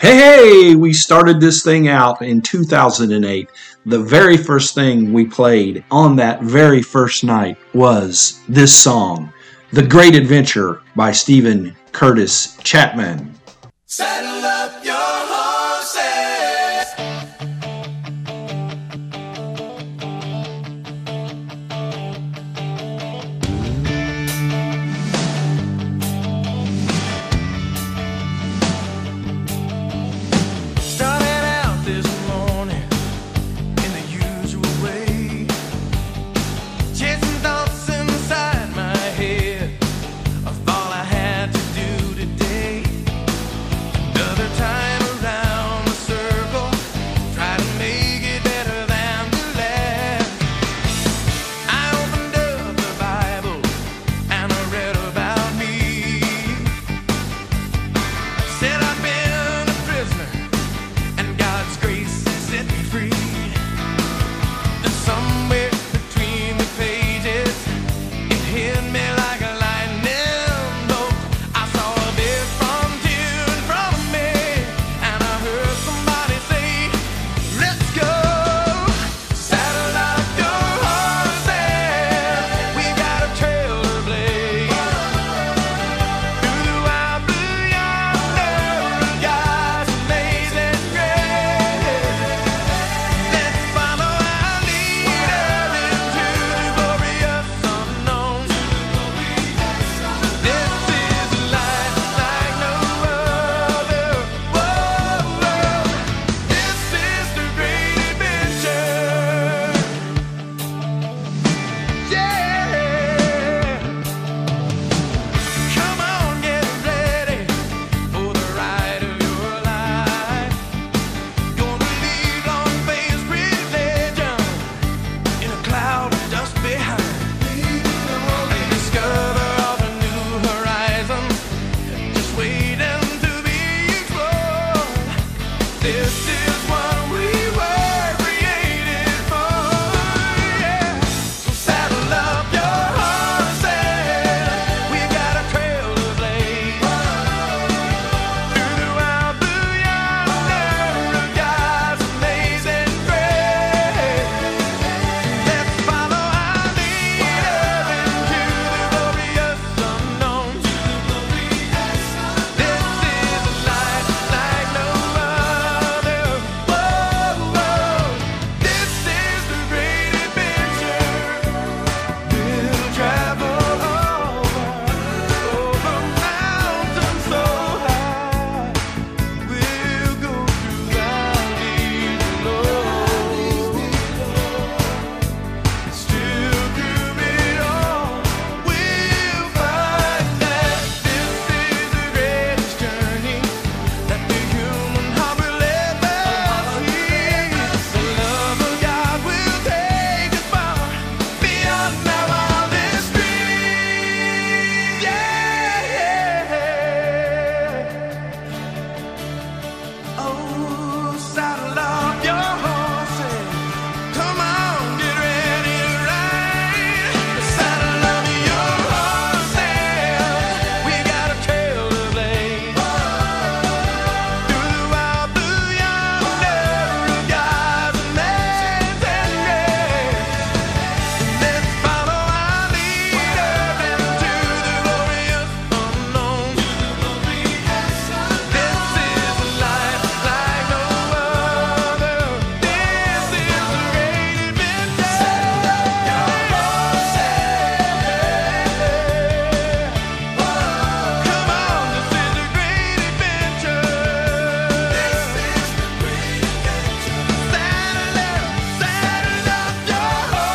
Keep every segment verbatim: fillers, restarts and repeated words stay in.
Hey, we started this thing out in two thousand eight. The very first thing we played on that very first night was this song, The Great Adventure by Steven Curtis Chapman. Saddle up your horses. Started out this morning in the usual way, chasing thoughts inside my head of all I had to do today. Another time around the circle, try to make it better than the last. I opened up the Bible and I read about me. Said I've been a prisoner and God's grace has set me free. And somewhere between the pages, it hit me like a lightning bolt. I saw a big frontier in front of me, and I heard somebody say, let's go. Saddle up your horses, we got a trail to blaze. Through the wild blue yonder, God's amazing grace. Let's follow our leader into the glorious unknown. This is a life like no other. Whoa, whoa. This is the great adventure. Yeah. Come on, get ready for the ride of your life. Gonna leave long-faced religion in a cloud of dust behind. And discover all the new horizons just waiting to be explored. This is what we were created for, yeah. So saddle up your horses, we've got a trail to blaze. Through the wild blue yonder of God's amazing grace. Let's follow our leader into the glorious unknown. This is a life like no other. Whoa, whoa. This is the great adventure. We'll travel over, over mountains so high. We'll go through valleys below. Still through it all, we'll find that this is the greatest journey that the human heart will ever see. The love of God will take us far beyond our wildest dreams. Yeah. Oh, saddle up your horses. Come on, get ready to ride. Saddle up your horses, we got a trail to blaze. Through the wild blue yonder of God's amazing grace. Let's follow our leader into the glorious unknown. This is a life like no other. This is the great adventure. Saddle up your horses. Come on, this is the great adventure. This is the great adventure. Saddle up, saddle up your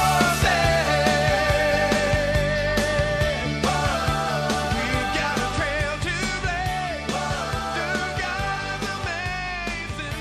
horses. We've got a trail to blaze through God's amazing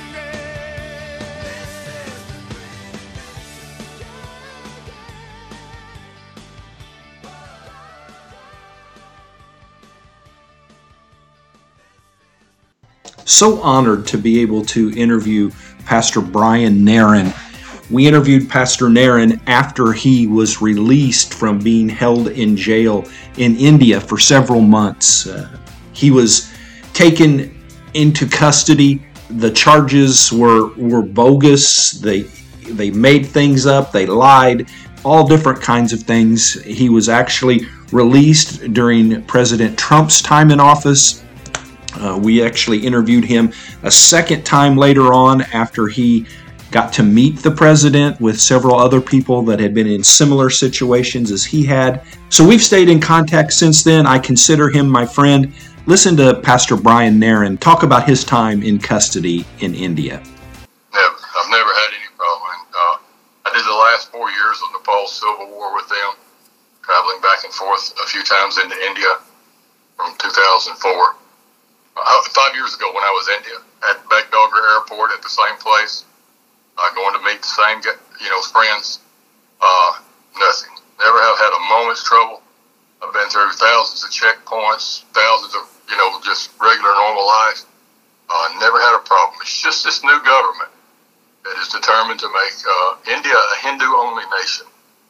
So honored to be able to interview Pastor Brian Nairn. We interviewed Pastor Nairn after he was released from being held in jail in India for several months. Uh, he was taken into custody the charges were were bogus. They they made things up. They lied. All different kinds of things. He was actually released during President Trump's time in office. Uh, we actually interviewed him a second time later on after he got to meet the president with several other people that had been in similar situations as he had. So we've stayed in contact since then. I consider him my friend. Listen to Pastor Brian Nairn talk about his time in custody in India. Never. I've never had any problem. Uh, I did the last four years of Nepal's civil war with them, traveling back and forth a few times into India from two thousand four. Uh, five years ago when I was in India, at Bagdogra Airport at the same place, uh, going to meet the same, you know, friends, uh, nothing. Never have had a moment's trouble. I've been through thousands of checkpoints, thousands of, you know, just regular normal life. Uh, never had a problem. It's just this new government that is determined to make uh, India a Hindu-only nation,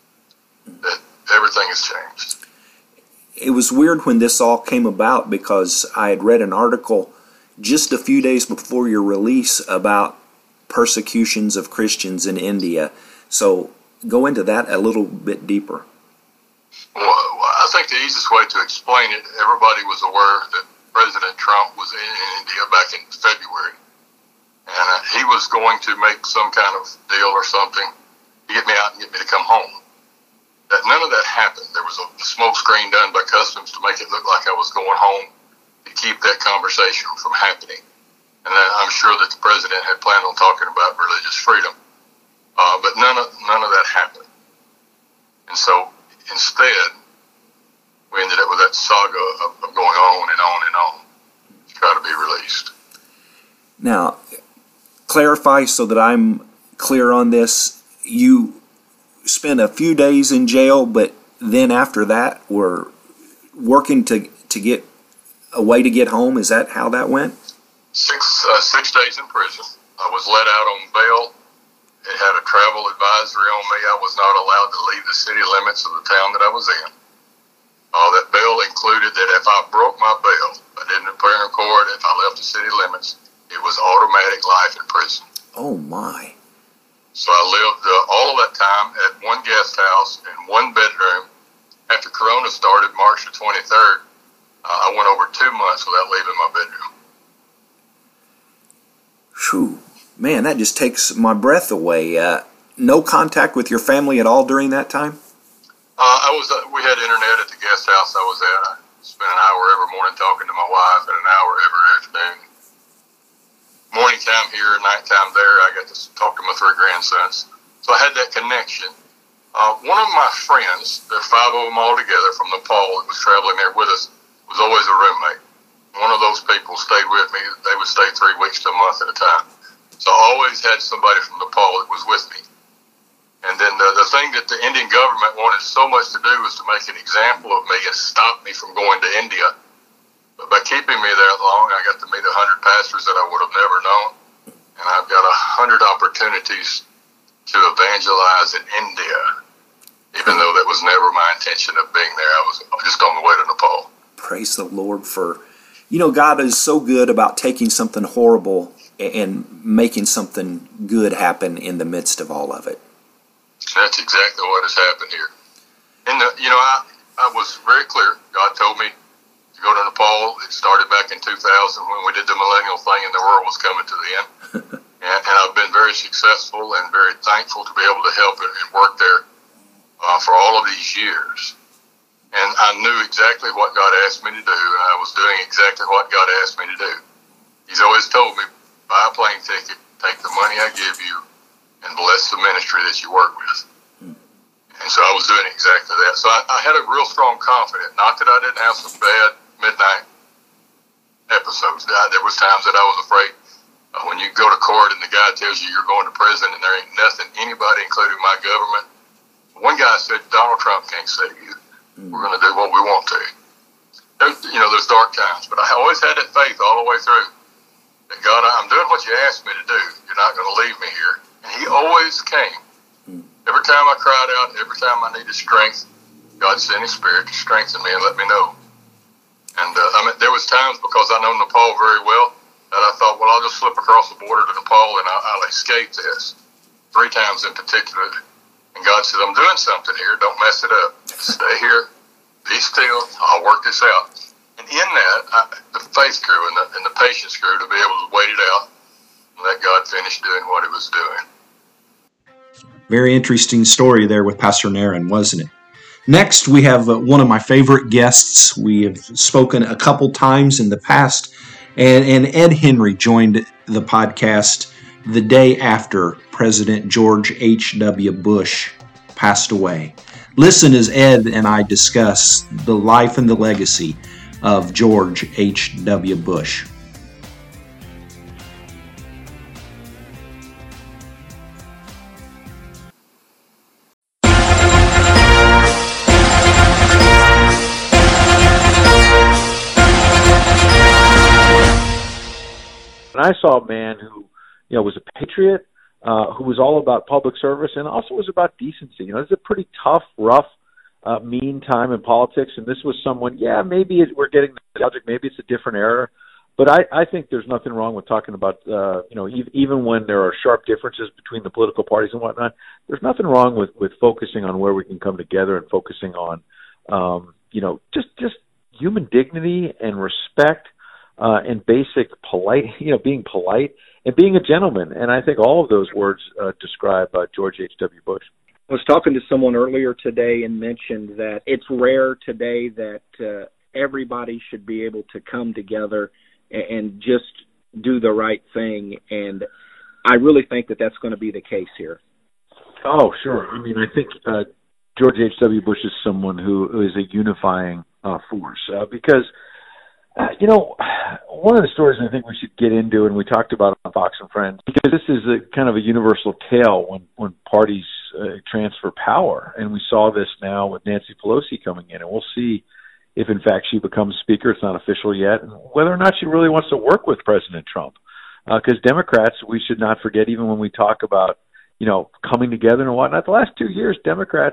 that everything has changed. It was weird when this all came about because I had read an article just a few days before your release about persecutions of Christians in India. So go into that a little bit deeper. Well, I think the easiest way to explain it, everybody was aware that President Trump was in India back in February, and uh, he was going to make some kind of deal or something to get me out and get me to come home. That none of that happened. There was a smoke screen done by Customs to make it look like I was going home to keep that conversation from happening. And then I'm sure that the president had planned on talking about religious freedom, uh, but none of none of that happened. And so instead, we ended up with that saga of, of going on and on and on to try to be released. Now, clarify so that I'm clear on this. You spent a few days in jail, but then after that were working to to get a way to get home. Is that how that went? Six uh, six days in prison. I was let out on bail. It had a travel advisory on me. I was not allowed to leave the city limits of the town that I was in. Uh, that bail included that if I broke my bail, I didn't appear in court, if I left the city limits, it was automatic life in prison. Oh my. So I lived uh, all of that time at one guest house in one bedroom. After Corona started, March the twenty-third, uh, I went over two months without leaving my bedroom. Phew. Man, that just takes my breath away. Uh, no contact with your family at all during that time? Uh, I was. Uh, we had internet at the guest house I was at. I spent an hour every morning talking to my wife and an hour every afternoon. Morning time here, night time there. I got to talk to my three grandsons. So I had that connection. Uh, one of my friends, there are five of them all together from Nepal that was traveling there with us, was always a roommate. One of those people stayed with me. They would stay three weeks to a month at a time. So I always had somebody from Nepal that was with me. And then the, the thing that the Indian government wanted so much to do was to make an example of me and stop me from going to India. But by keeping me there long, I got to meet a hundred pastors that I would have never known. And I've got a hundred opportunities to evangelize in India, even though that was never my intention of being there. I was just on the way to Nepal. Praise the Lord for, you know, God is so good about taking something horrible and making something good happen in the midst of all of it. That's exactly what has happened here. And, the, you know, I, I was very clear. God told me to go to Nepal. It started back in two thousand when we did the millennial thing and the world was coming to the end. and, and I've been very successful and very thankful to be able to help and work there uh, for all of these years. And I knew exactly what God asked me to do, and I was doing exactly what God asked me to do. He's always told me, buy a plane ticket, take the money I give you, and bless the ministry that you work with. Hmm. And so I was doing exactly that. So I, I had a real strong confidence. Not that I didn't have some bad midnight episodes. There was times that I was afraid uh, when you go to court and the guy tells you you're going to prison and there ain't nothing, anybody, including my government. One guy said, Donald Trump can't save you. Hmm. We're going to do what we want to. There, you know, there's dark times, but I always had that faith all the way through. That God, I'm doing what you asked me to do. You're not going to leave me here. And he always came. Hmm. Every time I cried out, every time I needed strength, God sent his spirit to strengthen me and let me know. And uh, I mean, there was times, because I know Nepal very well, I And I thought, well, I'll just slip across the border to Nepal and I'll, I'll escape this. Three times in particular. And God said, I'm doing something here. Don't mess it up. Stay here. Be still. I'll work this out. And in that, I, the faith grew and the, and the patience grew to be able to wait it out and let God finish doing what he was doing. Very interesting story there with Pastor Naren, wasn't it? Next, we have uh, one of my favorite guests. We have spoken a couple times in the past, and, and Ed Henry joined the podcast the day after President George H W. Bush passed away. Listen as Ed and I discuss the life and the legacy of George H W. Bush. And I saw a man who, you know, was a patriot, uh, who was all about public service and also was about decency. You know, it's a pretty tough, rough, uh, mean time in politics. And this was someone, yeah, maybe it, we're getting the subject, maybe it's a different era. But I, I think there's nothing wrong with talking about, uh, you know, e- even when there are sharp differences between the political parties and whatnot, there's nothing wrong with, with focusing on where we can come together and focusing on, um, you know, just, just human dignity and respect. Uh, and basic polite, you know, being polite and being a gentleman. And I think all of those words uh, describe uh, George H W. Bush. I was talking to someone earlier today and mentioned that it's rare today that uh, everybody should be able to come together and, and just do the right thing. And I really think that that's going to be the case here. Oh, sure. I mean, I think uh, George H W. Bush is someone who, who is a unifying uh, force uh, because Uh, you know, one of the stories I think we should get into, and we talked about on Fox and Friends, because this is a kind of a universal tale when, when parties uh, transfer power. And we saw this now with Nancy Pelosi coming in, and we'll see if, in fact, she becomes Speaker. It's not official yet, and whether or not she really wants to work with President Trump. Because uh, Democrats, we should not forget, even when we talk about, you know, coming together and whatnot, the last two years, Democrats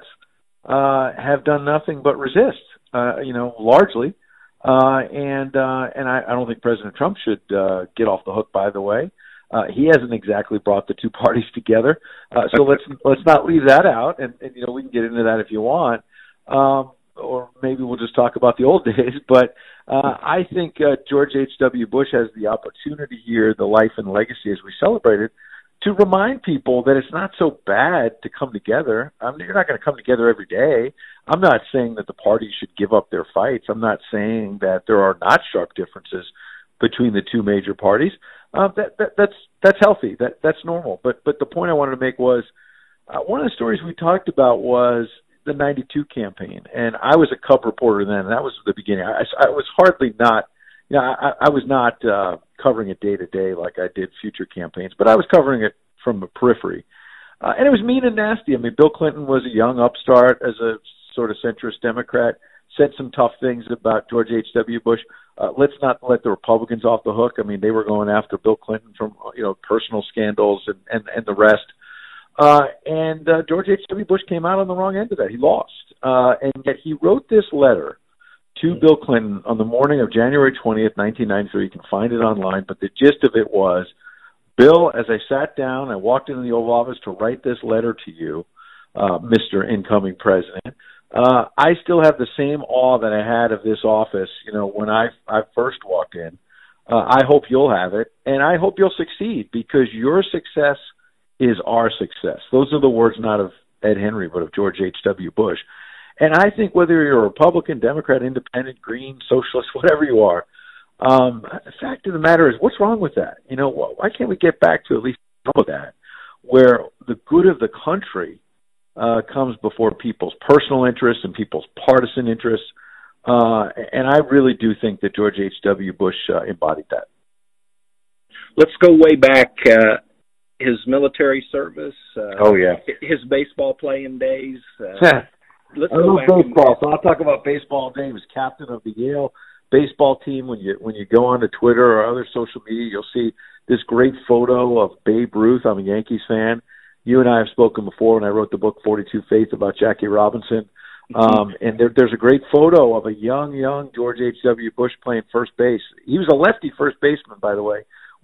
uh, have done nothing but resist, uh, you know, largely. Uh, and uh, and I, I don't think President Trump should uh, get off the hook. By the way, uh, he hasn't exactly brought the two parties together. Uh, so let's let's not leave that out. And, and you know we can get into that if you want, um, or maybe we'll just talk about the old days. But uh, I think uh, George H W. Bush has the opportunity here, the life and legacy as we celebrate it, to remind people that it's not so bad to come together. I mean, you're not going to come together every day. I'm not saying that the parties should give up their fights. I'm not saying that there are not sharp differences between the two major parties. Uh, that, that, that's that's healthy. That that's normal. But but the point I wanted to make was uh, one of the stories we talked about was the ninety-two campaign, and I was a Cub reporter then. And that was the beginning. I, I was hardly not. You know, I, I was not uh, covering it day to day like I did future campaigns, but I was covering it from the periphery. Uh, and it was mean and nasty. I mean, Bill Clinton was a young upstart as a sort of centrist Democrat, said some tough things about George H W. Bush. Uh, let's not let the Republicans off the hook. I mean, they were going after Bill Clinton from, you know, personal scandals and, and, and the rest. Uh, and uh, George H W. Bush came out on the wrong end of that. He lost. Uh, and yet he wrote this letter to Bill Clinton on the morning of January twentieth, nineteen ninety-three. You can find it online, but the gist of it was, Bill, as I sat down, I walked into the Oval Office to write this letter to you, uh, Mister Incoming President. Uh, I still have the same awe that I had of this office, you know, when I, I first walked in. Uh, I hope you'll have it, and I hope you'll succeed, because your success is our success. Those are the words not of Ed Henry, but of George H W. Bush. And I think whether you're a Republican, Democrat, Independent, Green, Socialist, whatever you are, um, the fact of the matter is, what's wrong with that? You know, why can't we get back to at least some of that, where the good of the country uh, comes before people's personal interests and people's partisan interests? Uh, and I really do think that George H W. Bush uh, embodied that. Let's go way back. Uh, his military service. Uh, oh, yeah. His baseball playing days. Uh, let's I go love back. baseball, so I'll talk about baseball. He was captain of the Yale baseball team. When you when you go onto Twitter or other social media, you'll see this great photo of Babe Ruth. I'm a Yankees fan. You and I have spoken before when I wrote the book forty-two Faith about Jackie Robinson. Um, and there, there's a great photo of a young, young George H W. Bush playing first base. He was a lefty first baseman, by the way,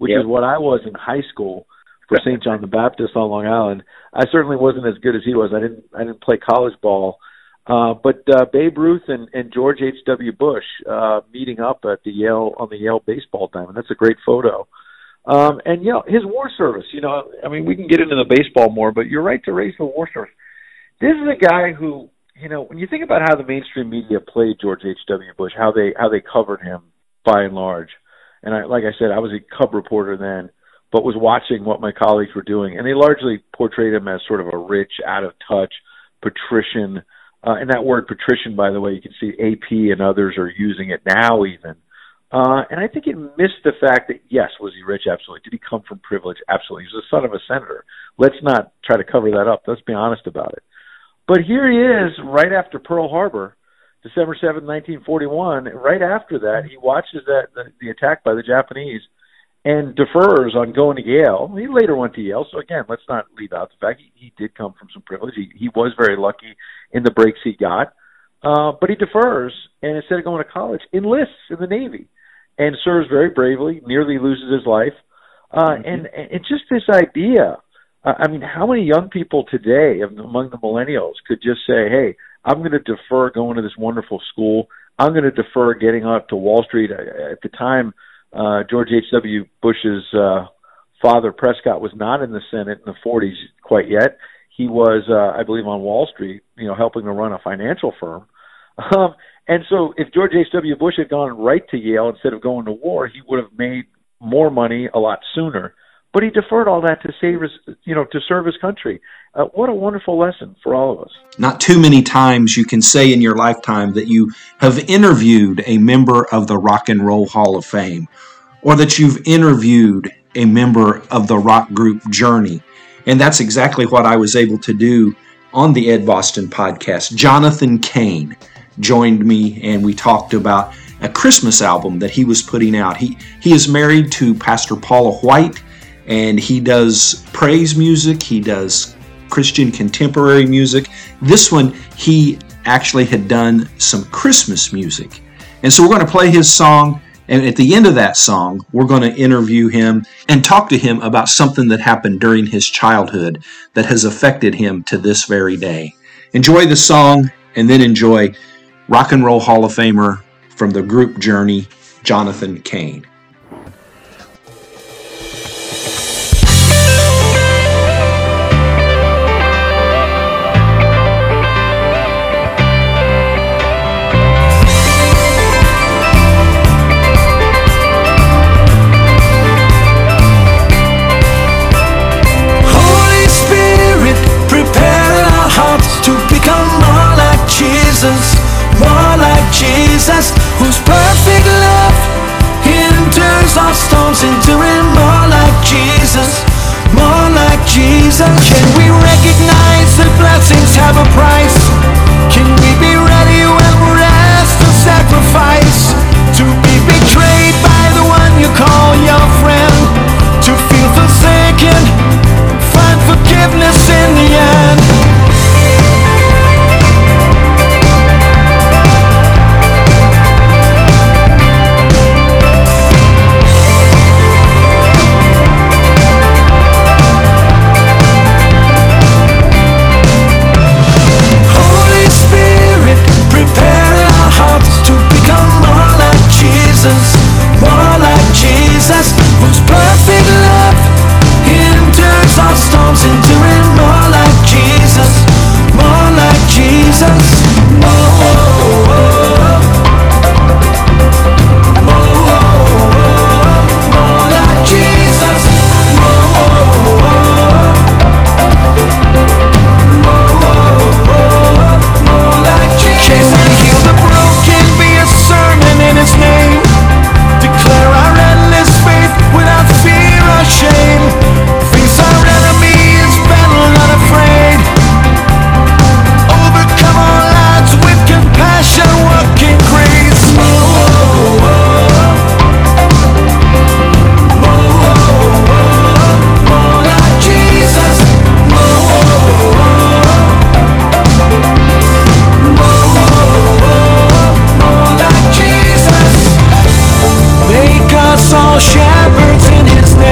which Yep. is what I was in high school for Saint John the Baptist on Long Island. I certainly wasn't as good as he was. I didn't I didn't play college ball. Uh, but uh, Babe Ruth and, and George H W. Bush uh, meeting up at the Yale on the Yale baseball diamond. That's a great photo. Um, and you know, his war service. You know, I mean, we can get into the baseball more, but you're right to raise the war service. This is a guy who, you know, when you think about how the mainstream media played George H W. Bush, how they how they covered him by and large. And I, like I said, I was a Cub reporter then, but was watching what my colleagues were doing, and they largely portrayed him as sort of a rich, out of touch patrician. Uh, and that word patrician, by the way, you can see A P and others are using it now even. Uh, and I think it missed the fact that, yes, was he rich? Absolutely. Did he come from privilege? Absolutely. He was the son of a senator. Let's not try to cover that up. Let's be honest about it. But here he is right after Pearl Harbor, December seventh, nineteen forty-one. Right after that, he watches that the, the attack by the Japanese and defers on going to Yale. He later went to Yale. So, again, let's not leave out the fact he, he did come from some privilege. He, he was very lucky in the breaks he got. Uh, but he defers, and instead of going to college, enlists in the Navy and serves very bravely, nearly loses his life. Uh, mm-hmm. and, and it's just this idea. Uh, I mean, how many young people today among the millennials could just say, hey, I'm going to defer going to this wonderful school. I'm going to defer getting up to Wall Street. At the time, uh, George H W. Bush's uh, father, Prescott, was not in the Senate in the forties quite yet. He was, uh, I believe, on Wall Street, you know, helping to run a financial firm. Um, and so if George H W. Bush had gone right to Yale instead of going to war, he would have made more money a lot sooner. But he deferred all that to save his, you know, to serve his country. Uh, what a wonderful lesson for all of us. Not too many times you can say in your lifetime that you have interviewed a member of the Rock and Roll Hall of Fame, or that you've interviewed a member of the rock group Journey. And that's exactly what I was able to do on the Ed Boston podcast. Jonathan Cain joined me, and we talked about a Christmas album that he was putting out. He he is married to Pastor Paula White, and he does praise music. He does Christian contemporary music. This one, he actually had done some Christmas music. And so we're going to play his song, and at the end of that song, we're going to interview him and talk to him about something that happened during his childhood that has affected him to this very day. Enjoy the song, and then enjoy Rock and Roll Hall of Famer from the group Journey, Jonathan Cain. More like Jesus, whose perfect love enters our storms, enduring more like Jesus, more like Jesus. Can we recognize that blessings have a price? Can we be ready when we're asked to sacrifice? To be betrayed by the one you call your friend, to feel forsaken, find forgiveness in the end. More like Jesus, whose perfect love endures our storms, enduring more like Jesus, more like Jesus. Oh, oh, oh, oh. Oh, oh, oh. More like Jesus. Oh, oh, oh. Oh, oh, oh. More like Jesus. Can we heal the broken, be a sermon in His name? Declare our endless faith without fear or shame. Face our enemies, battle not afraid. Overcome all odds with compassion, working grace. Oh, oh, oh. Oh, oh, oh. More like Jesus. Oh, oh, oh. Oh, oh, oh. More like Jesus. Make us all shepherds in His name.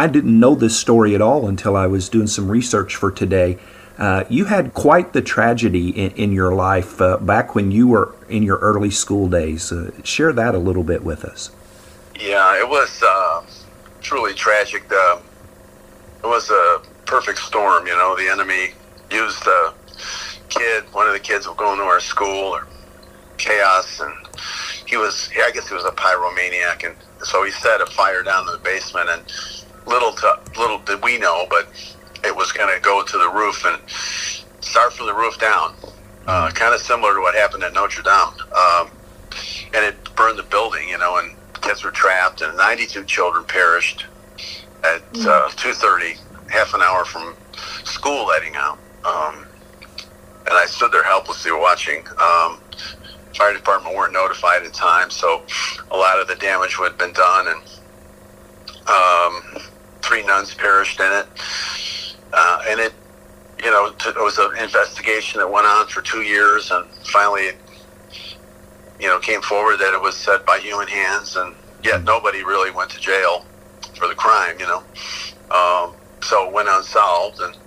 I didn't know this story at all until I was doing some research for today. Uh, you had quite the tragedy in, in your life uh, back when you were in your early school days. Uh, share that a little bit with us. Yeah, it was uh, truly tragic. The, it was a perfect storm, you know. The enemy used a kid, one of the kids was going to our school, or chaos, and he was, I guess he was a pyromaniac, and so he set a fire down in the basement, and little to, little did we know, but it was going to go to the roof and start from the roof down, uh, kind of similar to what happened at Notre Dame, um, and it burned the building, you know, and kids were trapped, and ninety-two children perished at uh, two thirty, half an hour from school letting out. Um, and I stood there helplessly watching. Um, fire department weren't notified in time, so a lot of the damage would have been done, and um, three nuns perished in it. Uh, and it, you know, t- it was an investigation that went on for two years, and finally, you know, came forward that it was set by human hands, and yet nobody really went to jail for the crime, you know. Um, so it went unsolved, and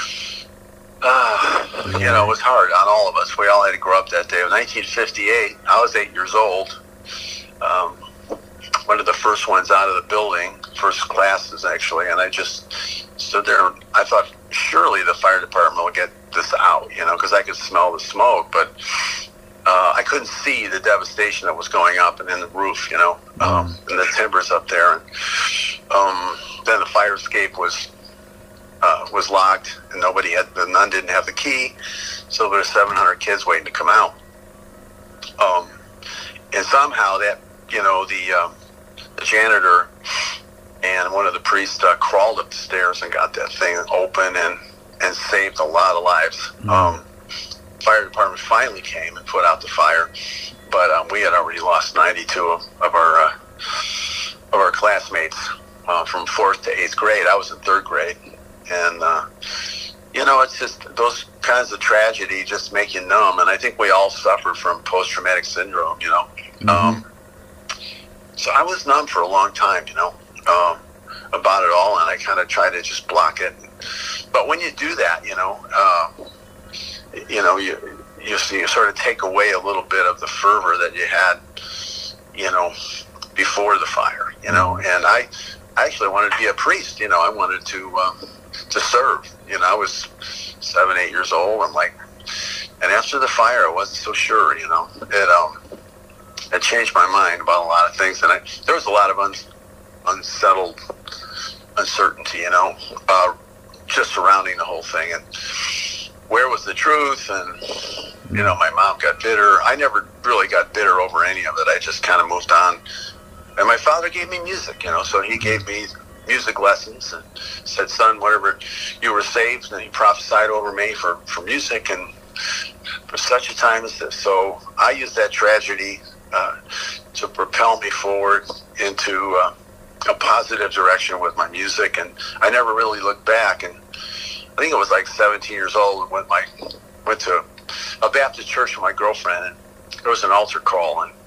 uh, you know, it was hard on all of us. We all had to grow up that day. In nineteen fifty-eight, I was eight years old. Um, one of the first ones out of the building, first classes actually, and I just stood there, and I thought surely the fire department will get this out, you know, because I could smell the smoke, but uh, I couldn't see the devastation that was going up and in the roof, you know, um, and the timbers up there. And um, then the fire escape was uh, was locked, and nobody had, the nun didn't have the key, so there were seven hundred kids waiting to come out. Um, and somehow that, you know, the, um, the janitor and one of the priests uh, crawled up the stairs and got that thing open and, and saved a lot of lives. Mm-hmm. Um, fire department finally came and put out the fire, but um, we had already lost ninety-two of, of our uh, of our classmates uh, from fourth to eighth grade. I was in third grade, and uh, you know, it's just those kinds of tragedy just make you numb. And I think we all suffer from post-traumatic syndrome, you know. Mm-hmm. Um, so I was numb for a long time, you know. Um, about it all, and I kind of try to just block it. But when you do that, you know, uh, you know, you, you you sort of take away a little bit of the fervor that you had, you know, before the fire, you know. And I, I actually wanted to be a priest, you know. I wanted to um, to serve, you know. I was seven, eight years old. I'm like, and after the fire, I wasn't so sure, you know. It um, it changed my mind about a lot of things, and I, there was a lot of un. unsettled uncertainty, you know, uh, just surrounding the whole thing, and where was the truth? And you know, my mom got bitter. I never really got bitter over any of it. I just kind of moved on, and my father gave me music, you know, so he gave me music lessons and said, son, whatever, you were saved, and he prophesied over me for, for music and for such a time as this. So I used that tragedy uh, to propel me forward into uh, a positive direction with my music, and I never really looked back. And I think it was like seventeen years old when I went to a Baptist church with my girlfriend, and there was an altar call, and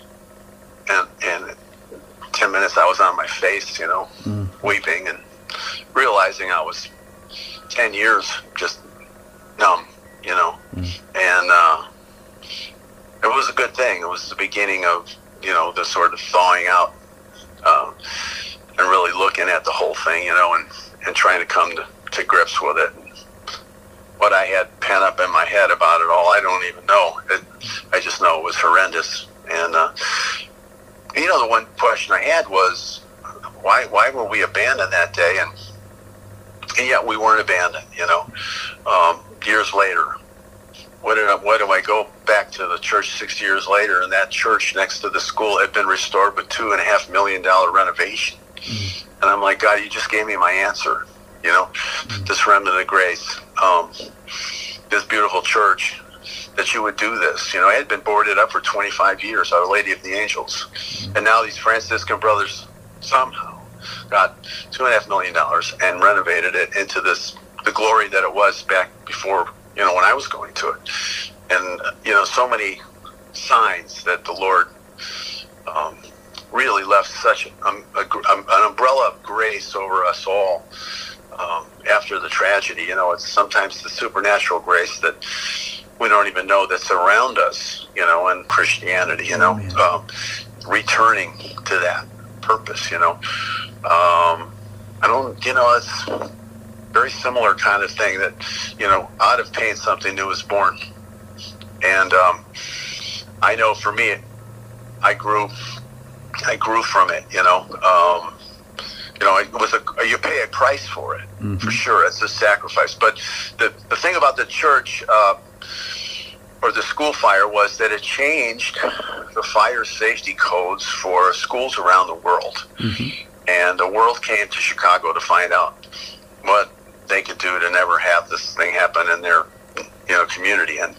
and and ten minutes I was on my face, you know, mm. weeping and realizing I was ten years just numb, you know, mm. and uh, it was a good thing. It was the beginning of, you know, the sort of thawing out. Um, and really looking at the whole thing, you know, and, and trying to come to, to grips with it. What I had pent up in my head about it all, I don't even know. It, I just know it was horrendous. And, uh, you know, the one question I had was, why why were we abandoned that day? And, and yet we weren't abandoned, you know. Um, years later, what did I, what do I go back to the church six years later, and that church next to the school had been restored with two and a half million dollar renovation. Mm. And I'm like, God, you just gave me my answer, you know, mm. this remnant of grace, um, this beautiful church, that you would do this. You know, I had been boarded up for twenty-five years, Our Lady of the Angels. Mm. And now these Franciscan brothers somehow got two and a half million dollars and renovated it into this, the glory that it was back before, you know, when I was going to it. And, you know, so many signs that the Lord um, really left such um, a, a, an umbrella of grace over us all um, after the tragedy. You know, it's sometimes the supernatural grace that we don't even know that's around us, you know, in Christianity, you know, um, returning to that purpose, you know. Um, I don't, you know, it's a very similar kind of thing that, you know, out of pain, something new is born. And um, I know for me, I grew, I grew from it, you know. Um, you know, it was a, you pay a price for it, mm-hmm. for sure. It's a sacrifice. But the, the thing about the church, uh, or the school fire, was that it changed the fire safety codes for schools around the world. Mm-hmm. And the world came to Chicago to find out what they could do to never have this thing happen in their, you know, community. And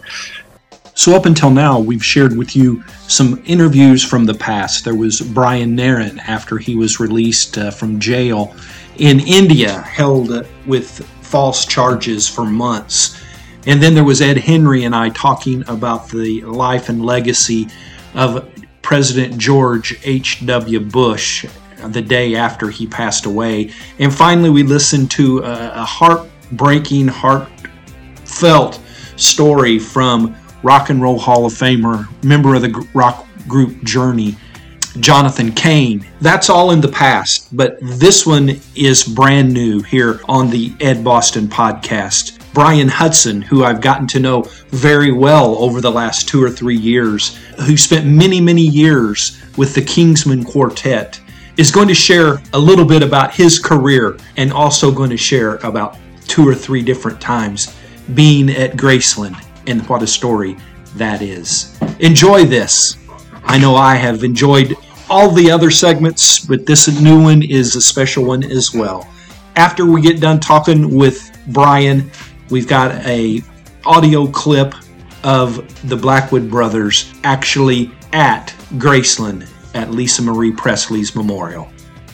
so up until now, we've shared with you some interviews from the past. There was Brian Nairn after he was released uh, from jail in India, held uh, with false charges for months. And then there was Ed Henry and I talking about the life and legacy of President George H W Bush the day after he passed away. And finally, we listened to a, a heartbreaking, heartfelt story from Rock and Roll Hall of Famer, member of the rock group Journey, Jonathan Cain. That's all in the past, but this one is brand new here on the Ed Boston podcast. Brian Hudson, who I've gotten to know very well over the last two or three years, who spent many, many years with the Kingsmen Quartet, is going to share a little bit about his career and also going to share about two or three different times being at Graceland and what a story that is. Enjoy this. I know I have enjoyed all the other segments, but this new one is a special one as well. After we get done talking with Brian, we've got a audio clip of the Blackwood Brothers actually at Graceland at Lisa Marie Presley's memorial.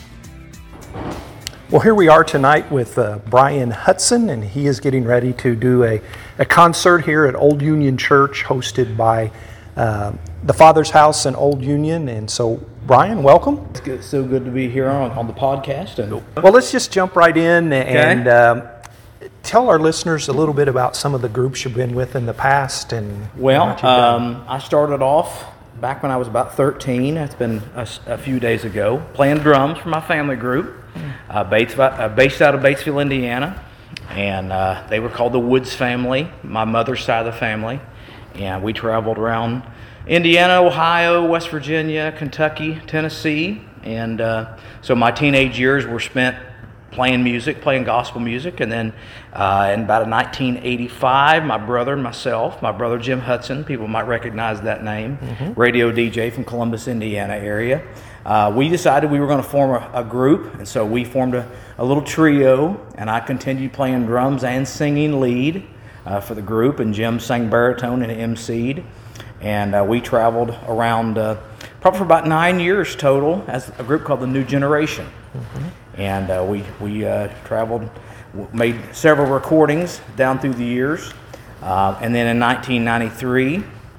Well, here we are tonight with uh, Brian Hudson, and he is getting ready to do a, a concert here at Old Union Church, hosted by uh, the Father's House in Old Union. And so, Brian, welcome. It's good, so good to be here on, on the podcast. And well, let's just jump right in and okay. um, tell our listeners a little bit about some of the groups you've been with in the past. And well, um, I started off back when I was about thirteen. It's been a, a few days ago, playing drums for my family group, uh, based, uh, based out of Batesville, Indiana. And uh, they were called the Woods family, my mother's side of the family. And we traveled around Indiana, Ohio, West Virginia, Kentucky, Tennessee. And uh, so my teenage years were spent playing music, playing gospel music. And then uh, in about nineteen eighty-five, my brother and myself, my brother Jim Hudson, people might recognize that name, mm-hmm. radio D J from Columbus, Indiana area, uh, we decided we were going to form a, a group. And so we formed a, a little trio, and I continued playing drums and singing lead uh, for the group, and Jim sang baritone and emceed. And uh, we traveled around uh, probably for about nine years total as a group called the New Generation. Mm-hmm. And uh, we, we uh, traveled, made several recordings down through the years. Uh, and then in nineteen ninety-three,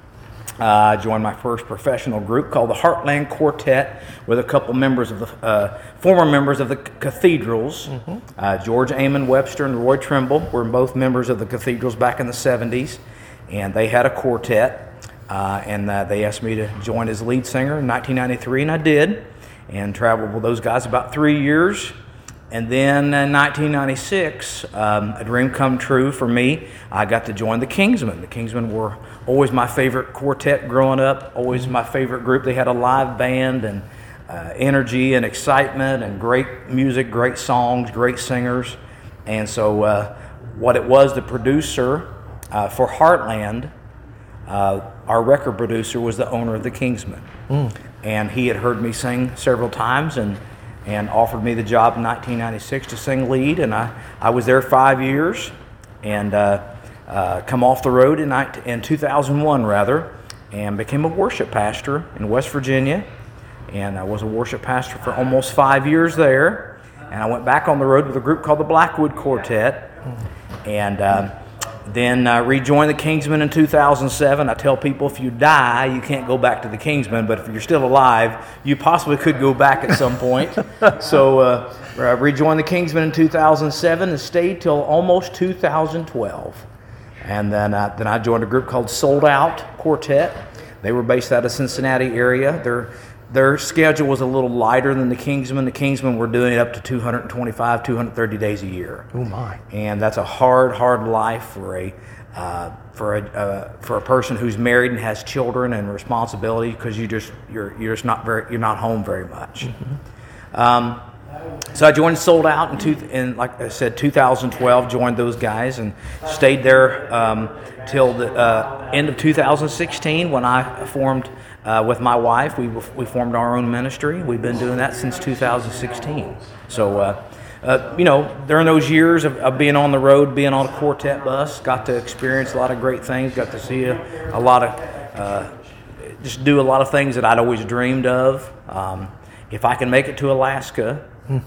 uh, I joined my first professional group called the Heartland Quartet with a couple members of the, uh, former members of the Cathedrals. Mm-hmm. uh, George Amon Webster and Roy Trimble were both members of the Cathedrals back in the seventies. And they had a quartet. Uh, and uh, they asked me to join as lead singer in nineteen ninety-three, and I did. And traveled with those guys about three years. And then in nineteen ninety-six, um, a dream come true for me. I got to join the Kingsmen. The Kingsmen were always my favorite quartet growing up, always my favorite group. They had a live band and uh, energy and excitement and great music, great songs, great singers. And so uh, what it was, the producer uh, for Heartland, uh, our record producer was the owner of the Kingsmen. Mm. And he had heard me sing several times and, and offered me the job in nineteen ninety-six to sing lead. And I, I was there five years and uh, uh, come off the road in, in two thousand one, rather, and became a worship pastor in West Virginia. And I was a worship pastor for almost five years there. And I went back on the road with a group called the Blackwood Quartet. And um, Then uh, rejoined the Kingsmen in two thousand seven. I tell people if you die, you can't go back to the Kingsmen, but if you're still alive, you possibly could go back at some point. So uh, uh, rejoined the Kingsmen in two thousand seven and stayed till almost two thousand twelve. And then, uh, then I joined a group called Sold Out Quartet. They were based out of Cincinnati area. Their their schedule was a little lighter than the Kingsmen. The Kingsmen were doing it up to two hundred twenty-five, two hundred thirty days a year. Oh my! And that's a hard, hard life for a uh, for a uh, for a person who's married and has children and responsibility, because you just you're you're just not very you're not home very much. Mm-hmm. Um, so I joined Sold Out in, two, in like I said, two thousand twelve. Joined those guys and stayed there um, till the uh, end of two thousand sixteen when I formed. Uh, with my wife, we we formed our own ministry. We've been doing that since two thousand sixteen. So, uh, uh, you know, during those years of, of being on the road, being on a quartet bus, got to experience a lot of great things. Got to see a, a lot of, uh, just do a lot of things that I'd always dreamed of. Um, if I can make it to Alaska,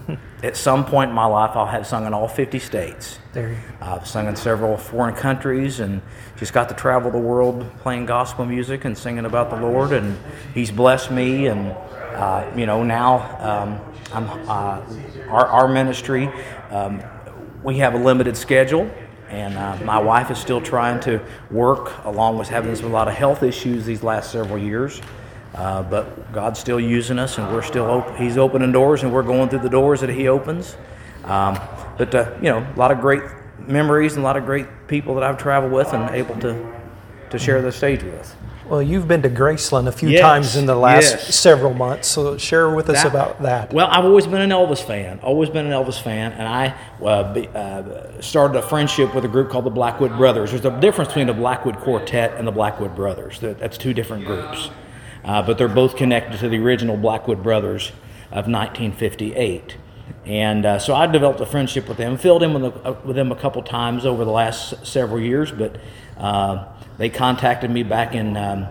at some point in my life, I'll have sung in all fifty states. There you go. I've sung in several foreign countries and just got to travel the world playing gospel music and singing about the Lord. And He's blessed me. And, uh, you know, now um, I'm, uh, our, our ministry, um, we have a limited schedule. And uh, my wife is still trying to work, along with having a lot of health issues these last several years. Uh, but God's still using us, and we're still op- He's opening doors, and we're going through the doors that He opens. Um, but uh, you know, a lot of great memories and a lot of great people that I've traveled with and able to to share the stage with. Well, you've been to Graceland a few Yes, times in the last yes. several months, so share with us That- about that. Well, I've always been an Elvis fan. Always been an Elvis fan, and I uh, be, uh, started a friendship with a group called the Blackwood Brothers. There's a difference between the Blackwood Quartet and the Blackwood Brothers. That- That's two different groups. Uh, but they're both connected to the original Blackwood Brothers of nineteen fifty-eight. And uh, so I developed a friendship with them, filled in with, a, with them a couple times over the last s- several years, but uh, they contacted me back in um,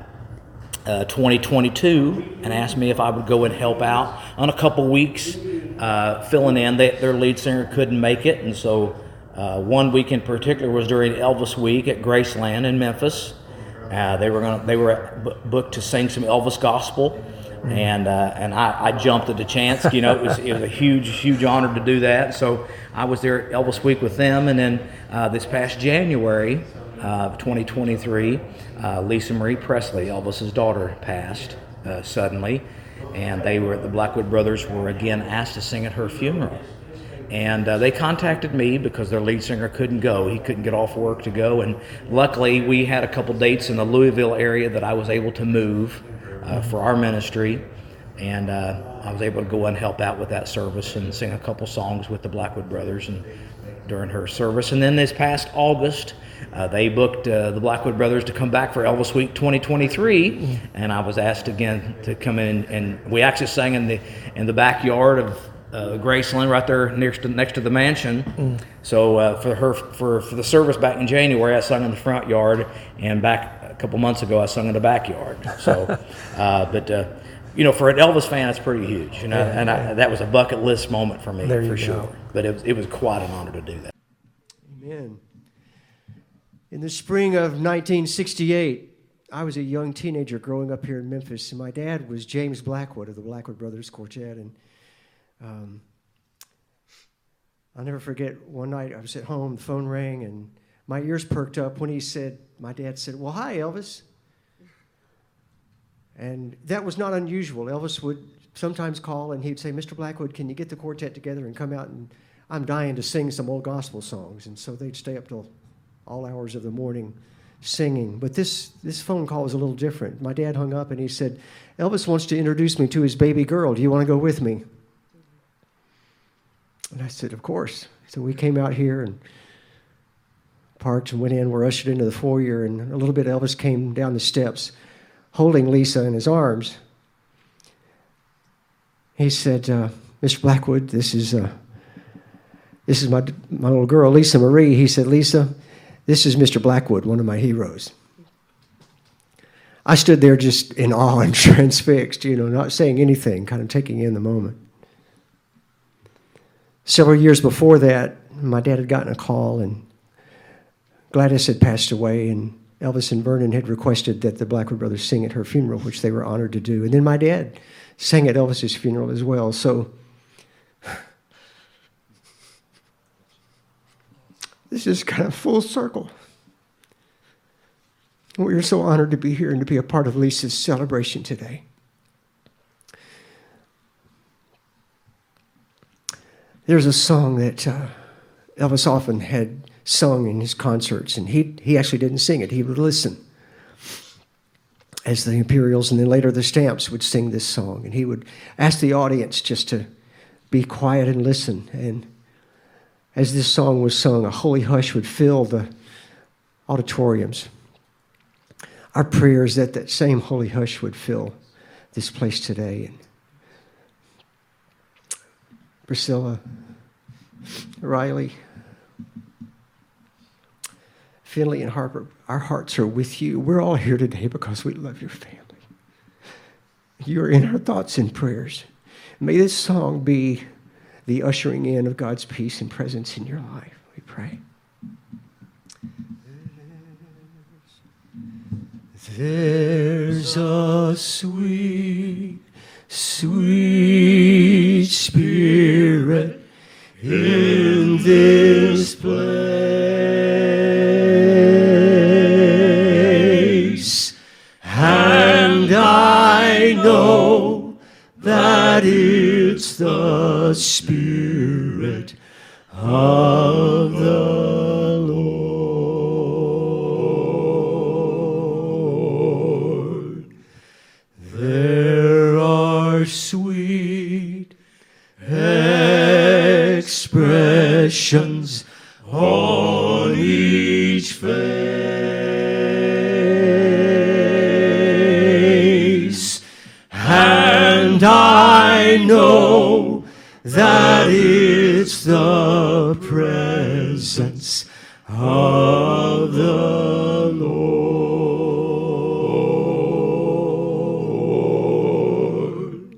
uh, twenty twenty-two and asked me if I would go and help out on a couple weeks uh, filling in. They, their lead singer couldn't make it, and so uh, one week in particular was during Elvis Week at Graceland in Memphis. Uh, they were going they were b- booked to sing some Elvis gospel, and uh, and I, I jumped at the chance. You know, it was it was a huge huge honor to do that. So I was there at Elvis Week with them, and then uh, this past January of uh, twenty twenty-three, uh, Lisa Marie Presley, Elvis's daughter, passed uh, suddenly, and they were the Blackwood Brothers were again asked to sing at her funeral. And uh, they contacted me because their lead singer couldn't go. He couldn't get off work to go. And luckily, we had a couple dates in the Louisville area that I was able to move uh, for our ministry. And uh, I was able to go and help out with that service and sing a couple songs with the Blackwood Brothers and during her service. And then this past August, uh, they booked uh, the Blackwood Brothers to come back for Elvis Week twenty twenty-three. And I was asked again to come in. And we actually sang in the in the backyard of Uh, Graceland, right there next to next to the mansion. Mm. So uh, for her for for the service back in January, I sung in the front yard, and back a couple months ago, I sung in the backyard. So, uh, but uh, you know, for an Elvis fan, it's pretty huge. You know, yeah, and I, yeah. that was a bucket list moment for me, there for you sure. go. But it was it was quite an honor to do that. Amen. In the spring of nineteen sixty-eight, I was a young teenager growing up here in Memphis, and my dad was James Blackwood of the Blackwood Brothers Quartet, and Um, I'll never forget one night I was at home, the phone rang, and my ears perked up when he said, my dad said, "Well, hi, Elvis." And that was not unusual. Elvis would sometimes call and he'd say, "Mister Blackwood, can you get the quartet together and come out, and I'm dying to sing some old gospel songs." And so they'd stay up till all hours of the morning singing. But this, this phone call was a little different. My dad hung up and he said, "Elvis wants to introduce me to his baby girl. Do you want to go with me?" And I said, "Of course." So we came out here and parked and went in. We're ushered into the foyer, and a little bit Elvis came down the steps holding Lisa in his arms. He said, uh, "Mister Blackwood, this is uh, this is my my little girl, Lisa Marie." He said, "Lisa, this is Mister Blackwood, one of my heroes." I stood there just in awe and transfixed, you know, not saying anything, kind of taking in the moment. Several years before that, my dad had gotten a call and Gladys had passed away, and Elvis and Vernon had requested that the Blackwood Brothers sing at her funeral, which they were honored to do. And then my dad sang at Elvis's funeral as well. So this is kind of full circle. We are so honored to be here and to be a part of Lisa's celebration today. There's a song that uh, Elvis often had sung in his concerts, and he he actually didn't sing it. He would listen as the Imperials and then later the Stamps would sing this song, and he would ask the audience just to be quiet and listen. And as this song was sung, a holy hush would fill the auditoriums. Our prayer is that that same holy hush would fill this place today. And Priscilla, Riley, Finley, and Harper, our hearts are with you. We're all here today because we love your family. You are in our thoughts and prayers. May this song be the ushering in of God's peace and presence in your life, we pray. There's a sweet, sweet spirit in this place, and I know that it's the Spirit of the Lord. There are sweet expressions on each face, and I know that it's the presence of the Lord.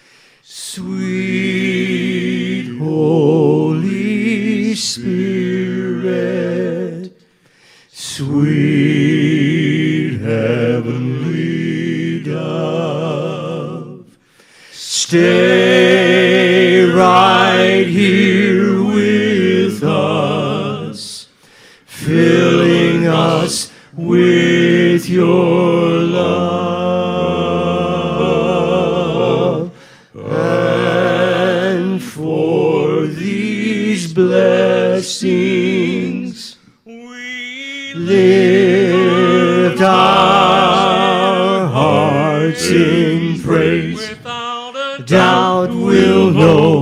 Sweet Holy Spirit, sweet heavenly dove, stay right here with us, filling us with your love. And for these blessings, we lift our hearts in praise. Doubt will know